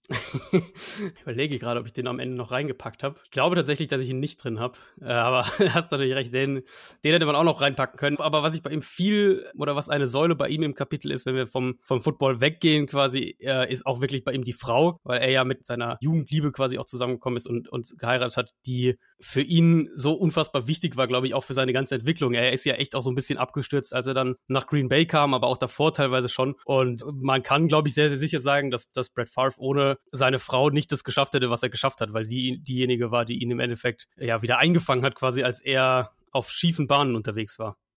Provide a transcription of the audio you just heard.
Ich überlege gerade, ob ich den am Ende noch reingepackt habe. Ich glaube tatsächlich, dass ich ihn nicht drin habe. Aber hast natürlich recht, den hätte man auch noch reinpacken können. Aber was ich bei ihm was eine Säule bei ihm im Kapitel ist, wenn wir vom Football weggehen quasi, ist auch wirklich bei ihm die Frau, weil er ja mit seiner Jugendliebe quasi auch zusammengekommen ist und geheiratet hat, die für ihn so unfassbar wichtig war, glaube ich, auch für seine ganze Entwicklung. Er ist ja echt auch so ein bisschen abgestürzt, als er dann nach Green Bay kam, aber auch davor teilweise schon. Und man kann, glaube ich, sehr, sehr sicher sagen, dass Brett Favre ohne seine Frau nicht das geschafft hätte, was er geschafft hat, weil sie diejenige war, die ihn im Endeffekt ja wieder eingefangen hat, quasi als er auf schiefen Bahnen unterwegs war.